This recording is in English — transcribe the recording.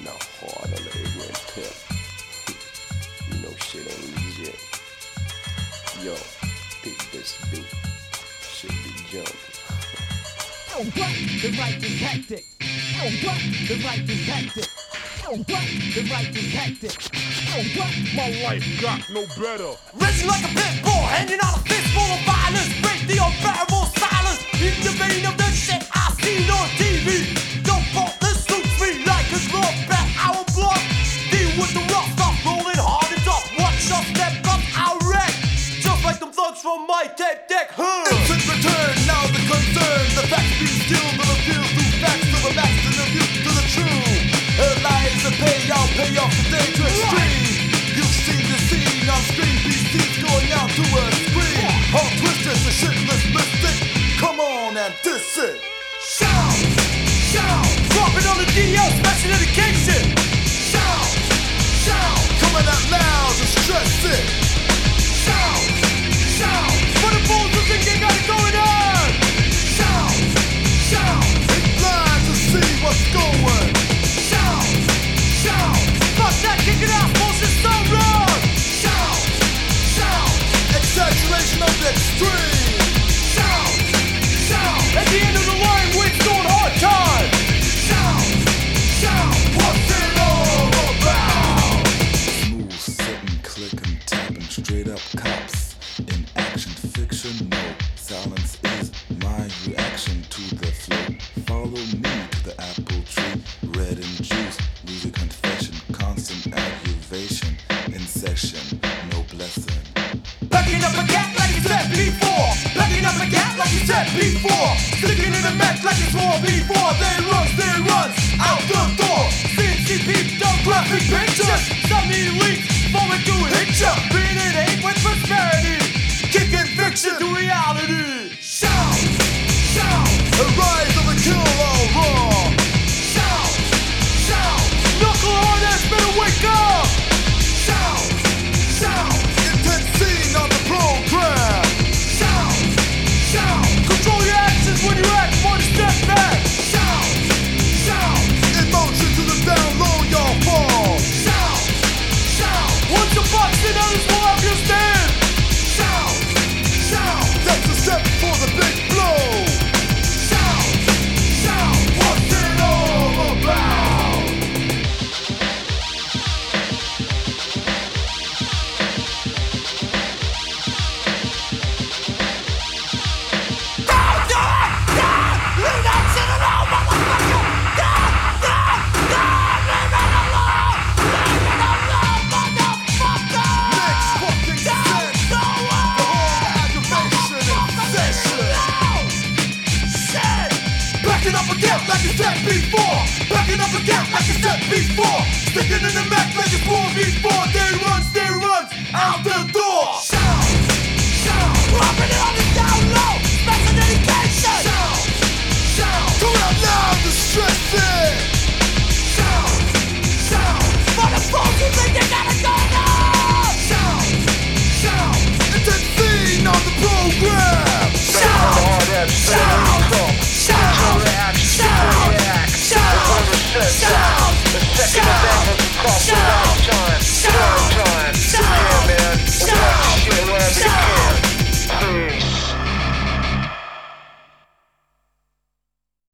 Now hard on the ignorant tip. You know shit ain't legit. Yo, pick this beat. Shit be jumping. Oh, what? The right is hectic. Oh, what? The right is hectic. Oh, what? The right is hectic. Oh, what? My life got no better. Risen like a pit bull, handing out a fistful of violence. Break the unbearable silence in the vein of the shit I seen on TV. Don't fault this suits me like a glove, bat our blood. Deal with the rough stuff, rolling hard and tough. Watch us step up, I'll wreck. Just like them thugs from my tape deck, Instant return, now the concern. The facts be still, but appeal through facts to the max and the view to the true. Lies to pay, I'll pay off the day to extreme. You've seen the scene on screen, PCs going out to a screen. All twisted, the shitless mystic. Come on and diss it. shout, shout. Dropping on the DL, special education. Shout, shout, Coming out loud to stress it. shout, shout. For the fools who think they got it going on. Shout, shout. It's blind to see what's going. Shout, shout. Fuck that kicking ass bullshit so wrong. Shout, shout, Exaggeration of the extreme. shout, shout. At the end of the line, we're doing hard time. Shout, shout. What's it all about? Smooth, sitting, clicking, tapping, straight up cops. In action, fiction, no. Silence is my reaction to the flow. Follow me to the apple tree. Red and juice, losing confession, constant aggravation. In session, no blessing. Backing up a cat like you said before. Backing up a cat like you said before. Sticking in the match like it's war before. They runs out the door. CNC peep, don't graphic pictures. Some elites forward to hit ya. Being in hate with prosperity. Kicking fiction to reality. Shout, shout, The rise of the killer raw. shout, shout. Knuckle harders better wake up. Shout, shout. Intense scene on the program. Shout, shout. Control your actions when you act, want to step back. Shout, shout, Emotion to the down low, y'all fall. shout, shout. Once you're boxing, others will understand. Shout, shout, That's a step for the big blow. shout, shout. What's it all about? Leave that shit alone, motherfucker! Leave it alone! Leave it alone, motherfucker! Next fucking sense. The whole aggravation and session. Shit! Backing up again like you said before. Backing up again like you said before. Sticking in the Mac like it's war before. They runs out the door. Shout, shout,